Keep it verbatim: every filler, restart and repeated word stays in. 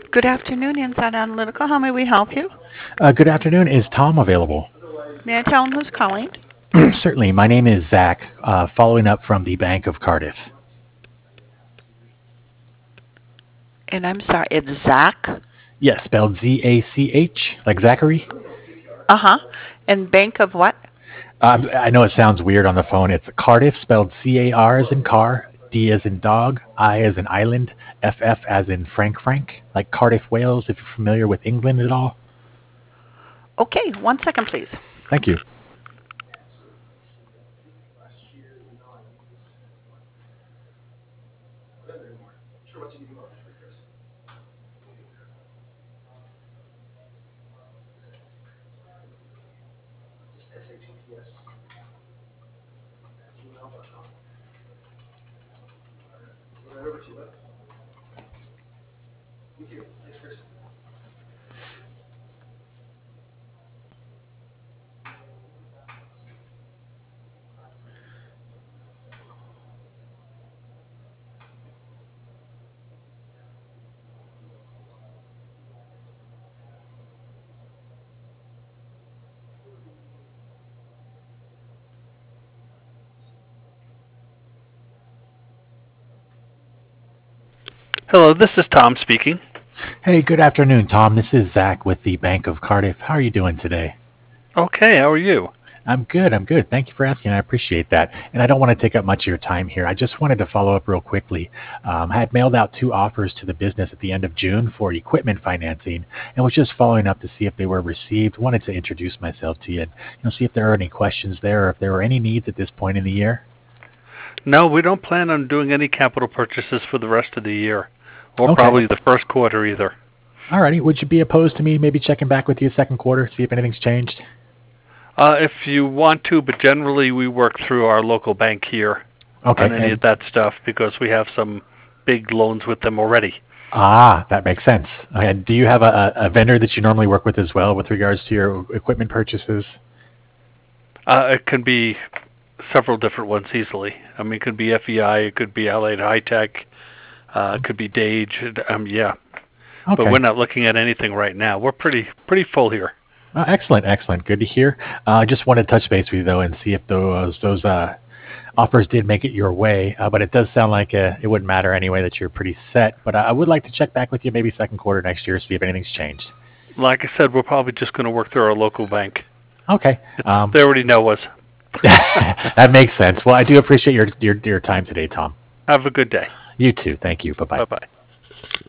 Good afternoon, Inside Analytical. How may we help you? Uh, good afternoon. Is Tom available? May I tell him who's calling? Certainly. My name is Zach, uh, following up from the Bank of Cardiff. And I'm sorry, it's Zach. Yes, spelled Z A C H, like Zachary. Uh huh. And Bank of what? Um, I know it sounds weird on the phone. It's Cardiff, spelled C A R as in car, D as in dog, I as in island, F F as in Frank Frank, like Cardiff, Wales, if you're familiar with England at all. Okay, one second, please. Thank you. Hello, this is Tom speaking. Hey, good afternoon, Tom. This is Zach with the Bank of Cardiff. How are you doing today? Okay, how are you? I'm good. I'm good. Thank you for asking. I appreciate that. And I don't want to take up much of your time here. I just wanted to follow up real quickly. Um, I had mailed out two offers to the business at the end of June for equipment financing, and was just following up to see if they were received. Wanted to introduce myself to you and you know see if there are any questions there, or if there were any needs at this point in the year. No, we don't plan on doing any capital purchases for the rest of the year, or Okay. probably the first quarter either. Alrighty. Would you be opposed to me maybe checking back with you second quarter, see if anything's changed? Uh, if you want to, but generally we work through our local bank here Okay. on any of And that stuff because we have some big loans with them already. ah, that makes sense. And do you have a, a vendor that you normally work with as well with regards to your equipment purchases? Uh, it can be several different ones easily. I mean, it could be F E I, it could be Allied High Tech, uh, it could be Dage. Um, yeah, but we're Okay. not looking at anything right now. We're pretty pretty full here. Uh, excellent, excellent. Good to hear. Uh, I just wanted to touch base with you though and see if those those uh, offers did make it your way. Uh, but it does sound like uh, it wouldn't matter anyway that you're pretty set. But I I would like to check back with you maybe second quarter next year, see if anything's changed. Like I said, we're probably just going to work through our local bank. Okay, It's um, they already know us. that makes sense. Well, I do appreciate your your your time today, Tom. Have a good day. You too. Thank you. Bye bye. Bye bye.